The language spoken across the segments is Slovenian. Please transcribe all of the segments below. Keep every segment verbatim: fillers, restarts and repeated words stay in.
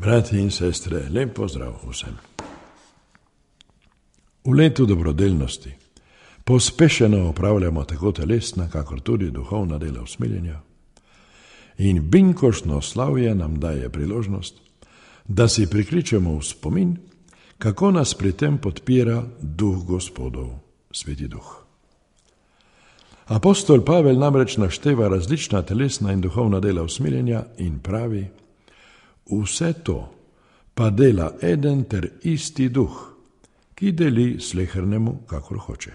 Brati in sestre, lep pozdrav vsem. V letu dobrodelnosti pospešeno opravljamo tako telesna, kakor tudi duhovna dela usmiljenja. In binkoštno slavje nam daje priložnost, da si prikličemo v spomin, kako nas pri tem podpira Duh Gospodov, Sveti Duh. Apostol Pavel namreč našteva različna telesna in duhovna dela usmiljenja in pravi: vse to pa dela eden ter isti Duh, ki deli slehernemu, kakor hoče.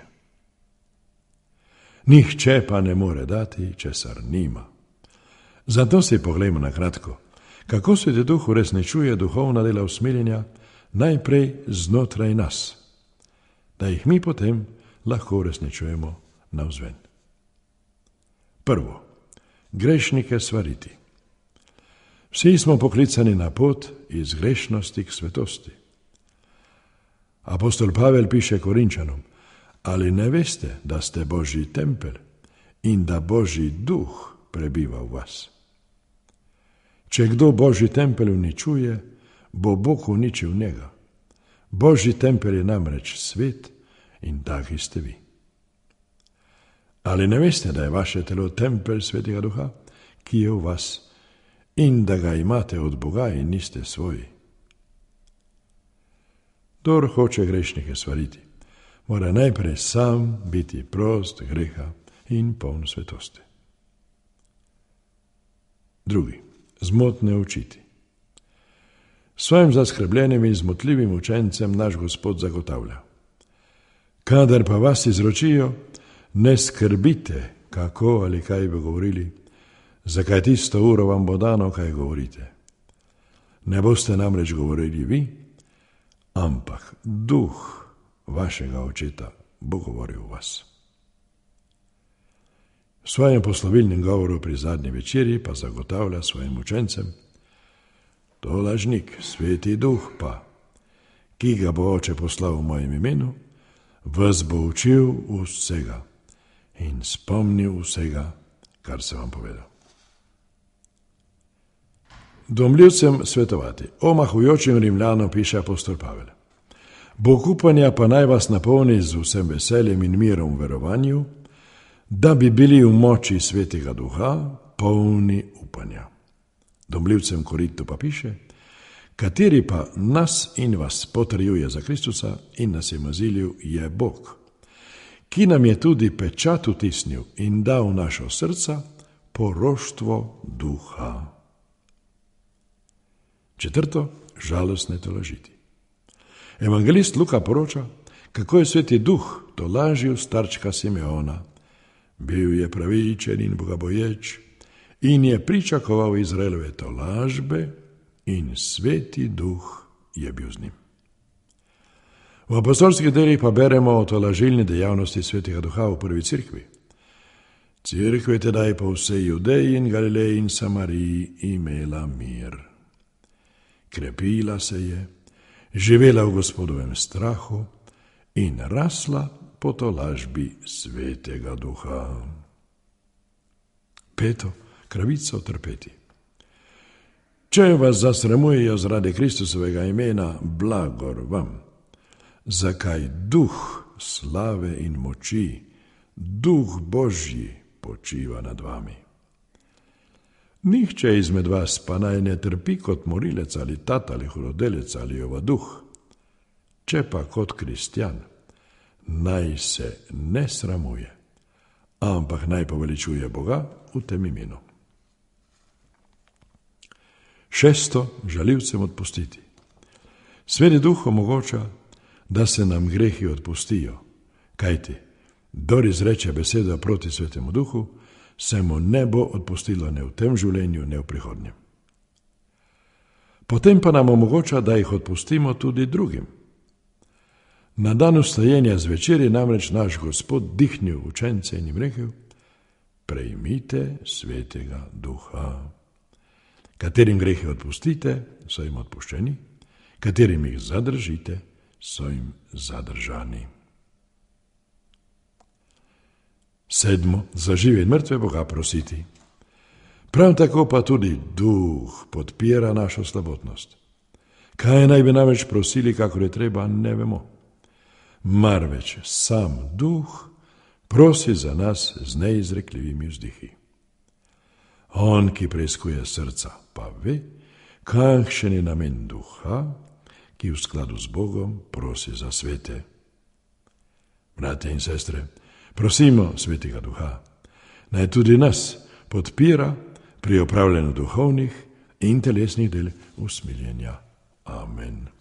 Nihče pa ne more dati, česar nima. Zato si poglejmo na kratko, kako Sveti Duh uresničuje duhovna dela usmiljenja najprej znotraj nas, da jih mi potem lahko uresničujemo navzven. Prvo, grešnike svariti. Vsi smo poklicani na pot iz grešnosti k svetosti. Apostol Pavel piše Korinčanom: ali ne veste, da ste Božji tempelj in da Božji Duh prebiva v vas? Če kdo Božji tempelj uničuje, bo Bog uničil njega. Božji tempelj je namreč svet in taki ste vi. Ali ne veste, da je vaše telo tempelj Svetega Duha, ki je v vas, in da ga imate od Boga in niste svoji? Kdor hoče grešnike svariti, mora najprej sam biti prost greha in poln svetosti. Drugi, zmotne učiti. Svojim zaskrbljenim in zmotljivim učencem naš Gospod zagotavlja: kadar pa vas izročijo, ne skrbite, kako ali kaj bi govorili, zakaj tisto uro vam bo dano, kaj govorite. Ne boste namreč govorili vi, ampak Duh vašega Očeta bo govoril v vas. V svojem poslovilnem govoru pri zadnji večerji pa zagotavlja svojim učencem: to lažnik, Sveti Duh pa, ki ga bo Oče poslal v mojem imenu, vas bo učil vsega in spomnil vsega, kar sem vam povedal. Domljivcem svetovati. Omahujočim Rimljanom piše apostol Pavel: Bog upanja pa naj vas napolni z vsem veseljem in mirom v verovanju, da bi bili v moči Svetega Duha polni upanja. Domljivcem Korintu pa piše: kateri pa nas in vas potrjuje za Kristusa in nas je mazilil, je Bog, ki nam je tudi pečat vtisnil in dal v našo srca poroštvo Duha. Četrto, žalostne tolažiti. Evangelist Luka poroča, kako je Sveti Duh tolažil starčka Simeona. Bil je pravičen in bogaboječ in je pričakoval Izraelove tolažbe in Sveti Duh je bil z njim. V apostolskih delih pa beremo o tolažilni dejavnosti Svetega Duha v prvi cerkvi. Cerkev je tedaj po vsej Judeji in Galileji in Samariji imela mir. Krepila se je, živela v Gospodovem strahu in rasla po tolažbi Svetega Duha. Peto, kravico trpeti. Če vas zasramujejo zaradi Kristusovega imena, blagor vam. Zakaj Duh slave in moči, Duh Božji počiva nad vami. Nihče izmed vas pa naj ne trpi kot morilec ali tat ali hudodelec ali ovaduh. Če pa kot kristjan, naj se ne sramuje, ampak naj poveličuje Boga v tem imenu. Šesto, žalivcem odpustiti. Sveti Duh omogoča, da se nam grehi odpustijo, kajti kdor izreče besedo proti Svetemu Duhu, se mu ne bo odpustilo ne v tem življenju, ne v prihodnjem. Potem pa nam omogoča, da jih odpustimo tudi drugim. Na dan vstajenja zvečer je namreč naš Gospod dihnil učence in jim rekel: prejmite Svetega Duha. Katerim grehe odpustite, so jim odpuščeni, katerim jih zadržite, so jim zadržani. Sedmo, za žive in mrtve Boga prositi. Prav tako pa tudi Duh podpira našo slabotnost. Kaj naj bi namreč prosili, kakor je treba, ne vemo. Marveč sam duh prosi za nas z neizrekljivimi vzdihi. On, ki preiskuje srca, pa ve, kakšen je namen duha, ki v skladu z Bogom prosi za svete. Bratje in sestre, prosimo Svetega Duha, naj tudi nas podpira pri opravljanju duhovnih in telesnih del usmiljenja. Amen.